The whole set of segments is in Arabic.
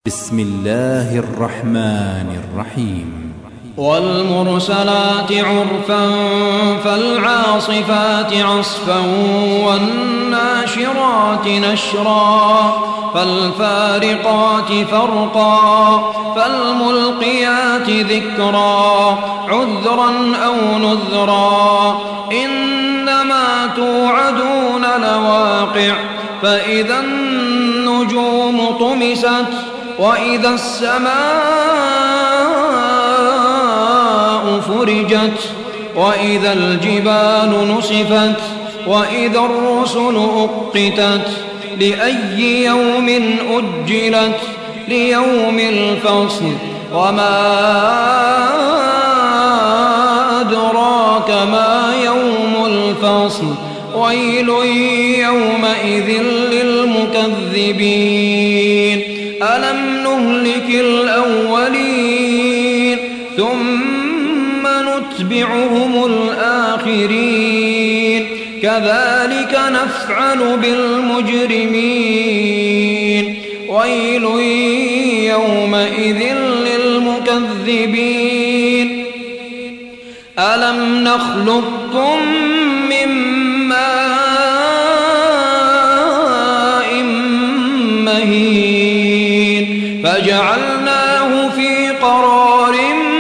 بسم الله الرحمن الرحيم. والمرسلات عرفا فالعاصفات عصفا والناشرات نشرا فالفارقات فرقا فالملقيات ذكرا عذرا أو نذرا إنما توعدون لواقع فإذا النجوم طمست وإذا السماء فرجت وإذا الجبال نسفت وإذا الرسل أقتت لأي يوم أجلت ليوم الفصل وما أدراك ما يوم الفصل ويل يومئذ للمكذبين ألم نهلك الأولين ثم نتبعهم الآخرين كذلك نفعل بالمجرمين ويل يومئذ للمكذبين ألم نخلقكم من ماء مهين فجعلناه في قرار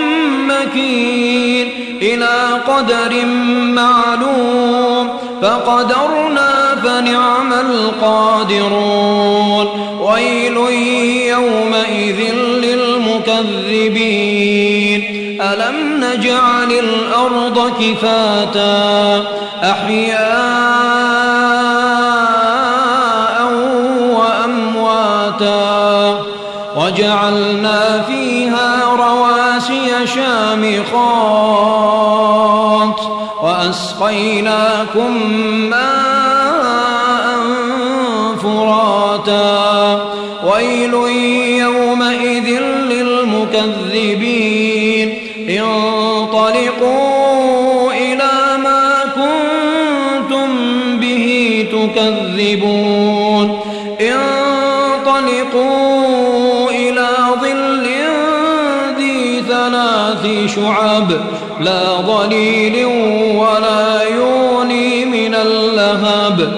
مكين إلى قدر معلوم فقدرنا فنعم القادرون ويل يومئذ للمكذبين ألم نجعل الأرض كفاتا أحياء وأمواتا وجعلنا فيها رواسي شامخات وأسقيناكم ماء فراتا ويل يومئذ للمكذبين انطلقوا إلى ما كنتم به تكذبون انطلقوا إلى ظل ذي ثلاث شعب لا ظليل ولا يغني من اللهب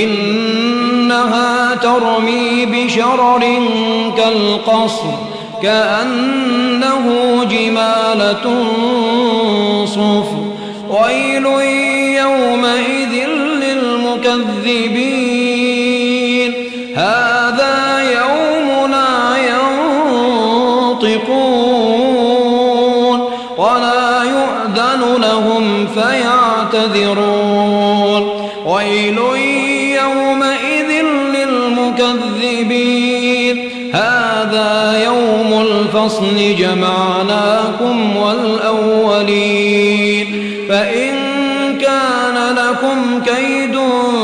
إنها ترمي بشرر كالقصر كأنه جمالة صفر ويل يومئذ للمكذبين هذا يوم لا ينطقون ولا يؤذن لهم فيعتذرون ويل يومئذ للمكذبين هذا يوم الفصل جمعناكم والأولين فإن كان لكم كيد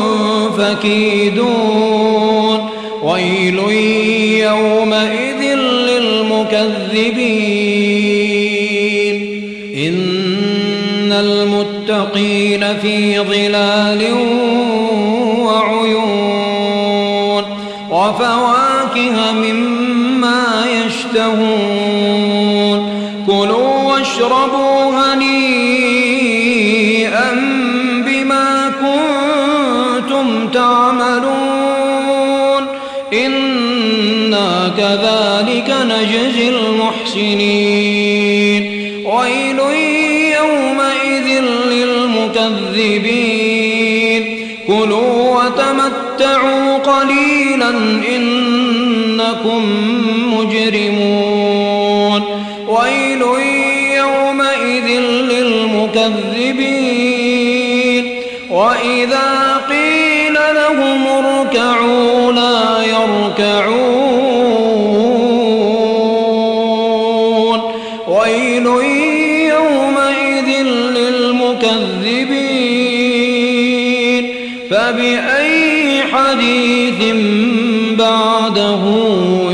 فكيدون ويل يومئذ للمكذبين إن المتقين في ظلال وعيون وفواكه مما يشتهون كلوا واشربوا هنيئا بما كنتم تعملون إنا كذلك نجزي المحسنين ويل يومئذ للمكذبين كلوا وتمتعوا قليلا إنكم مجرمون ويل يومئذ للمكذبين وإذا قيل لهم اركعوا لا يركعون ويل يومئذ للمكذبين فبأي حديث بعده